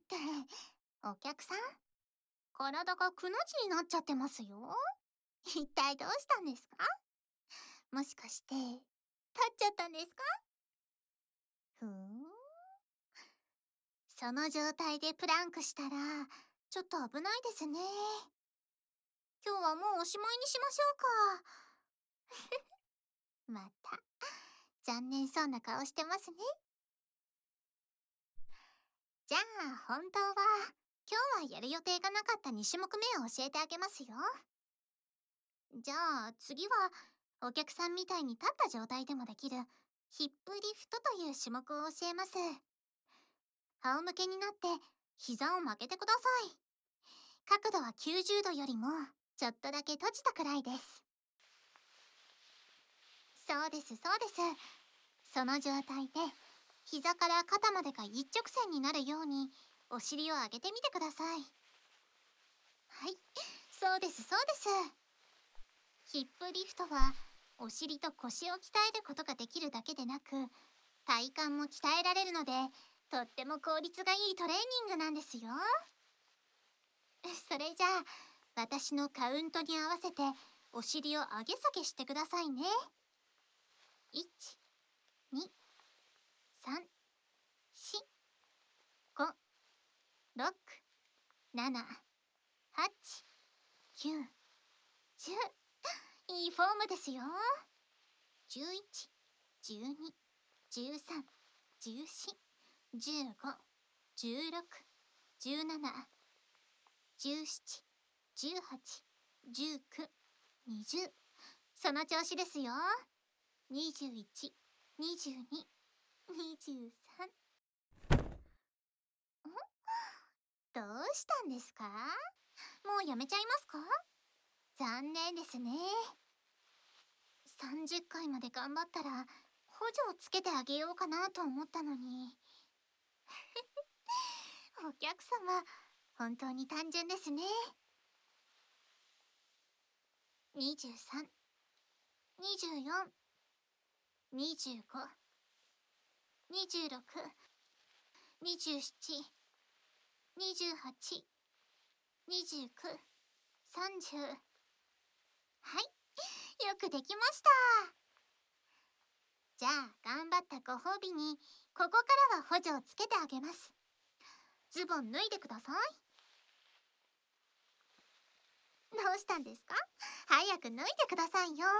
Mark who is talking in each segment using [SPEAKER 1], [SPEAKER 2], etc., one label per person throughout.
[SPEAKER 1] ってお客さん、体がくの字になっちゃってますよ。一体どうしたんですか？もしかして立っちゃったんですか？ふーん。その状態でプランクしたらちょっと危ないですね。今日はもうおしまいにしましょうか。また残念そうな顔してますね。じゃあ本当は今日はやる予定がなかった2種目目を教えてあげますよ。じゃあ次はお客さんみたいに立った状態でもできるヒップリフトという種目を教えます。仰向けになって膝を曲げてください。角度は90度よりもちょっとだけ閉じたくらいです。そうですそうです。その状態で膝から肩までが一直線になるようにお尻を上げてみてください。はい、そうですそうです。ヒップリフトはお尻と腰を鍛えることができるだけでなく、体幹も鍛えられるのでとっても効率がいいトレーニングなんですよ。それじゃあ私のカウントに合わせてお尻を上げ下げしてくださいね。1、2、3、4、5、6、7、8、9、10。いいフォームですよ。11、12、13、14、15、16、17、17、18、19、20。その調子ですよ。21、22、23。どうしたんですか？もうやめちゃいますか？残念ですね。30回まで頑張ったら補助をつけてあげようかなと思ったのに。お客様、本当に単純ですね。23、24、25、26、27、28、29、30。はい、よくできました。じゃあ頑張ったご褒美にここからは補助をつけてあげます。ズボン脱いでください。どうしたんですか？早く脱いでくださいよ。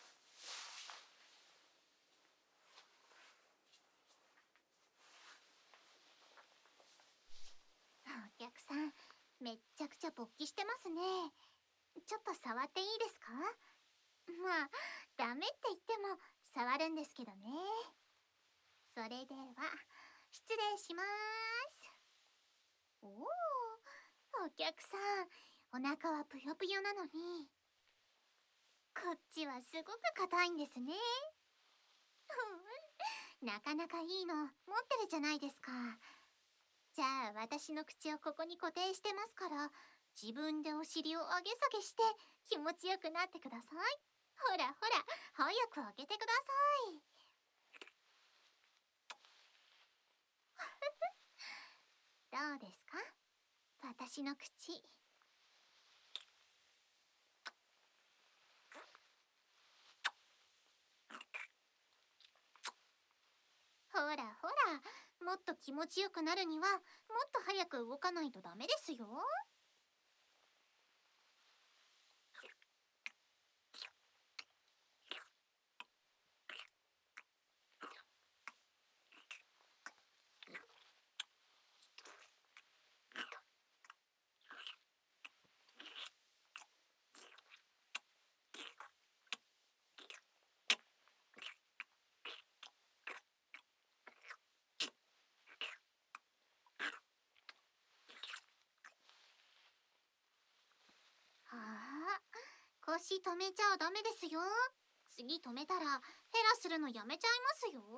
[SPEAKER 1] お客さん、めっちゃくちゃ勃起してますね。ちょっと触っていいですか？まあ、ダメって言っても触るんですけどね。それでは、失礼します。おお、お客さん、お腹はぷよぷよなのに、こっちはすごく硬いんですね。なかなかいいの持ってるじゃないですか。じゃあ私の口をここに固定してますから、自分でお尻を上げ下げして気持ちよくなってください。ほらほら、早く開けてください。どうですか？私の口。ほらほら、もっと気持ちよくなるにはもっと早く動かないとダメですよ。はあ、腰止めちゃダメですよ。次止めたらヘラするのやめちゃいますよ。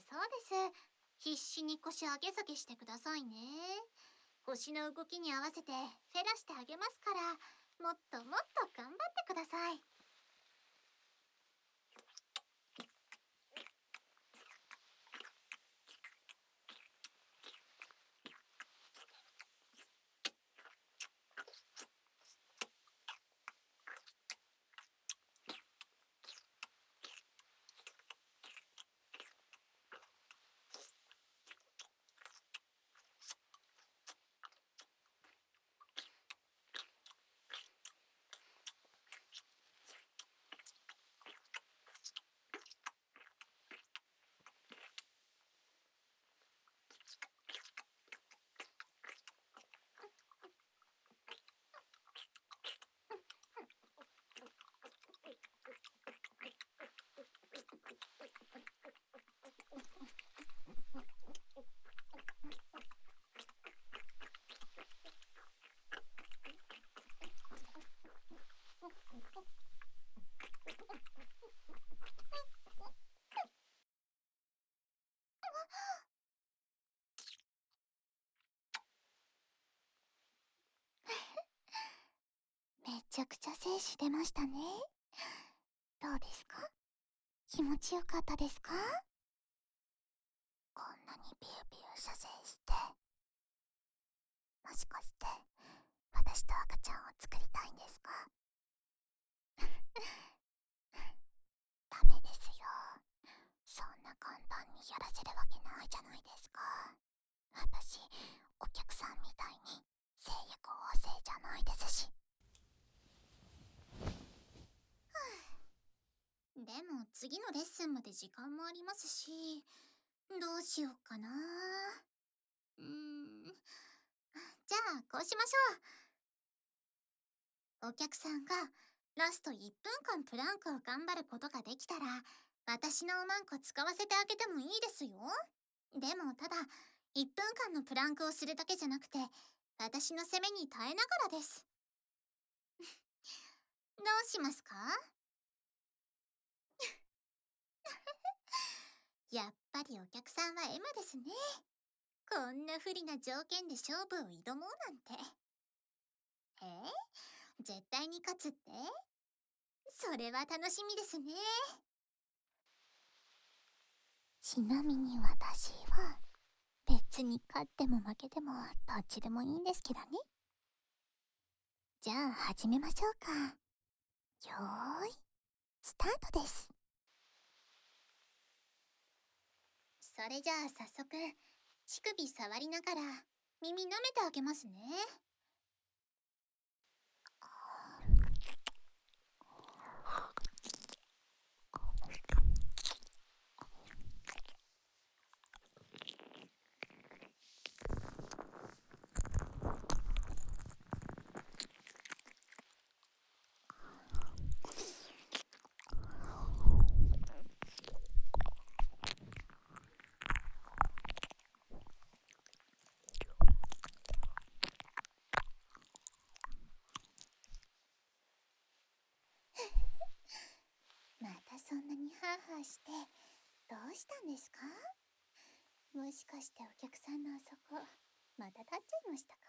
[SPEAKER 1] そうです。必死に腰上げ下げしてくださいね。腰の動きに合わせてフェラしてあげますから、もっともっと頑張ってください。めちゃくちゃ精子出ましたね。どうですか？気持ちよかったですか？こんなにビュービュー射精して、もしかして私と赤ちゃんを作りたいんですか？ダメですよ。そんな簡単にやらせるわけないじゃないですか。私、お客さんみたいに性欲旺盛じゃないですし。でも次のレッスンまで時間もありますし、どうしようかな。じゃあこうしましょう。お客さんがラスト1分間プランクを頑張ることができたら、私のおまんこ使わせてあげてもいいですよ。でもただ、1分間のプランクをするだけじゃなくて、私の攻めに耐えながらです。どうしますか？やっぱりお客さんは M ですね。こんな不利な条件で勝負を挑もうなんて。絶対に勝つって？それは楽しみですね。ちなみに私は、別に勝っても負けてもどっちでもいいんですけどね。じゃあ始めましょうか。よーい、スタートです。それじゃあ早速、乳首触りながら耳舐めてあげますね。またそんなにハーハーしてどうしたんですか？もしかしてお客さんのあそこまた立っちゃいましたか？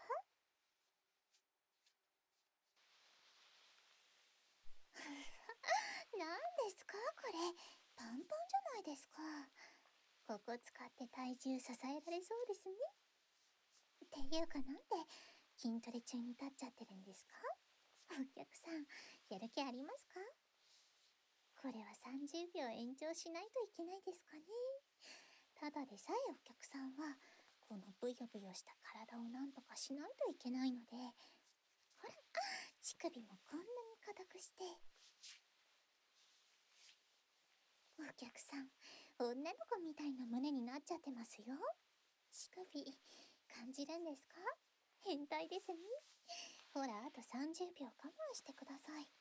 [SPEAKER 1] なんですかこれ、パンパンじゃないですか。ここ使って体重支えられそうですね。っていうかなんで筋トレ中に立っちゃってるんですか？お客さん、やる気ありますか？これは30秒延長しないといけないですかね。ただでさえお客さんはこのブヨブヨした体をなんとかしないといけないので、ほら、乳首もこんなに硬くして。お客さん、女の子みたいな胸になっちゃってますよ。乳首感じるんですか？変態ですね。ほら、あと30秒我慢してください。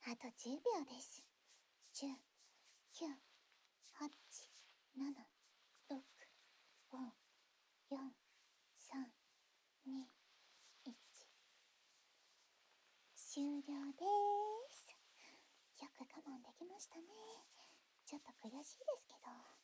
[SPEAKER 1] あと10秒です。10、9、8、7、6、5、4、3、2、1。終了です。よく我慢できましたね。ちょっと悔しいですけど。